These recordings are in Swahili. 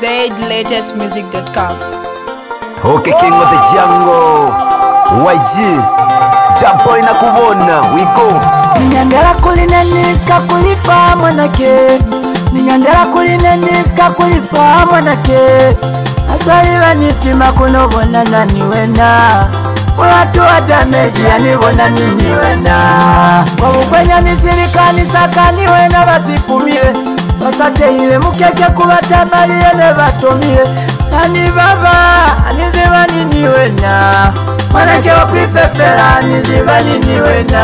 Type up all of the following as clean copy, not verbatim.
ZLatestmusic.com. Okay, King of the Jungle, YG, Jampo inakubona, we go. Ninyandela kulineniska kulifa mwanake, ninyandela kulineniska kulifa mwanake. Asaliwa nitima kunobona nani wena, watu wa damage yanibona nini wena. Wabukwenya nisirikani sakani wena basipumile, basate ile mukeke kubatamaliye ne batomile. Nani baba, aniziba nini wena, mwanake wakwipepela aniziba nini wena.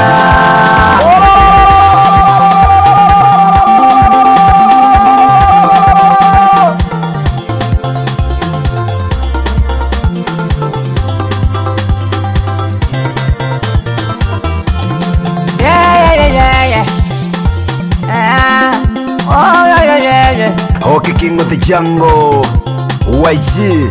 Okay, King of the Jungle, YG,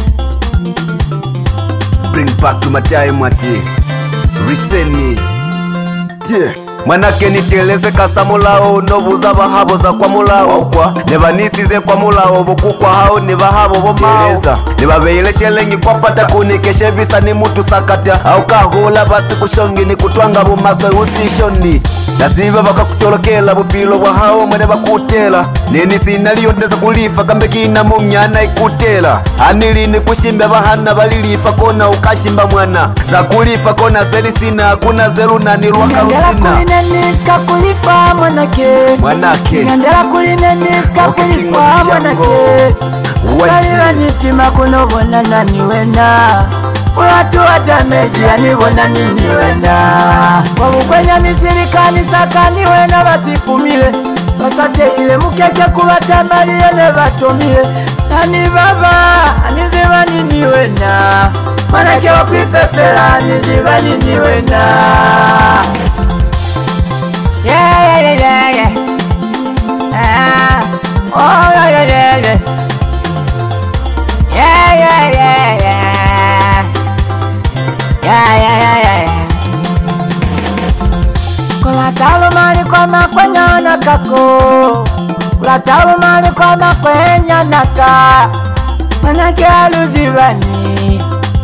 bring back to my time ati Riseni, yeah. Mwanake niteleze kasa mulao nobuza bahabo za kwa mulao kwa nebanisize kwa mulao bokukwa hao nebahabo boteleza nebabeileshe lengi kwa pata kunikeshe bisa ni mutu sakata au kahula basi kushongi ni kutwanga bumaso usishoni nasiba bakakutorokela bupilo bwa hao mwene bakutela nini sinaliyo ndeza kulifa kambe kina munyana ikutela anilini kushimbe bahana balilifa kona ukashimba mwana za kulifa kona zeli sina hakuna zelu nanilwa karusina Niska kulifa mwanake, niandela kulineniska kulifa mwanake. Asaliwa nitima kunobona nani wena, watu wa damage yanibona nini wena. Wabukwenya nisirikani sakani wena basipumile, basate ile mukeke kubatamaliye ne batomile. Nani baba, aniziba nini wena, mwanake wakwipepela aniziba nini wena. Yeah. Oh, yeah. Kula talumani kwa makwenya nakako, kula talumani kwa makwenya naka, manake aluzibani,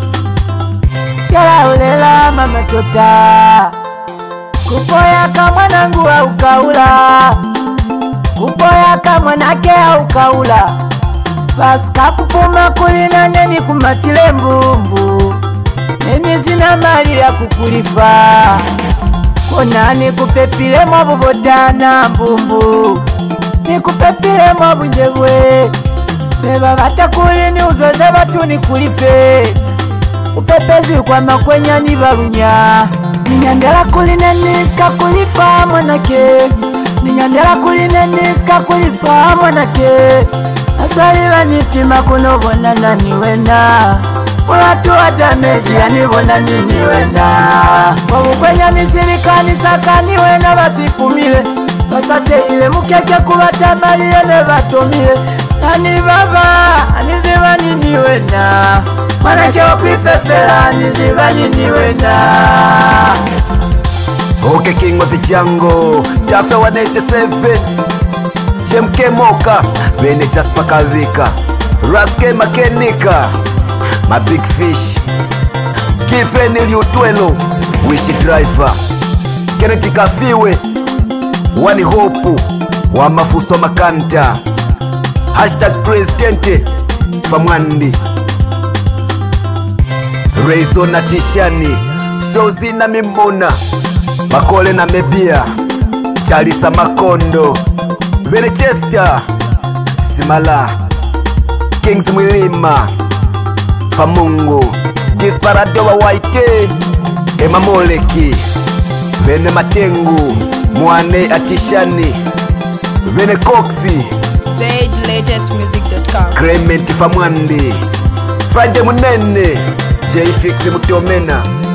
yala ulela mama tota. Kupoya kama nangu au kaula, kupoya kama nake au kaula. Basika kupuma kulina neni kumatile mbumbu, neni zina mali ya kukulifa. Kona ni kupepile mwabu bodana mbumbu, ni kupepile mwabu njebwe. Beba bata kulini uzoze batu ni kulife, upepezi kwa makwenya ni barunya. Ninyandela kulineniska kulifa mwanake, ninyandela kulineniska kulifa mwanake. Asaliwa nitima kunobona nani wena, watu wa damage yanibona nini wena. Wabukwenya nisirikani sakani wena basipumile, basate ile mukeke kubatamaliye ne batomile. Nani baba, aniziba nini wena, mwanake wakwipepela aniziba nini wena. Okay, King of the Jungle, Tafe 187, JMK Moka, Bene Jasper Kavika, Raske Makenika, My Big Fish, Kifeni Liutwelo, Wishi Driver, Kennedy Kafiwe, Wani Hopu, Wamafuso Makanta, Hashtag Presidente, Famwandi, Reizo na Tishani, Sozi na Mimona, Makole na Mebia, Charisa Makondo, Benechester, Simala, Kings Mwilima, Famungu, Disparado wa Waite, Ema Moleki, Bene Matengu, Mwane Atishani, Bene Coxi, ZLatestmusic.com. Clement Famwandi, Friday Munene, J-Fix Mutomena.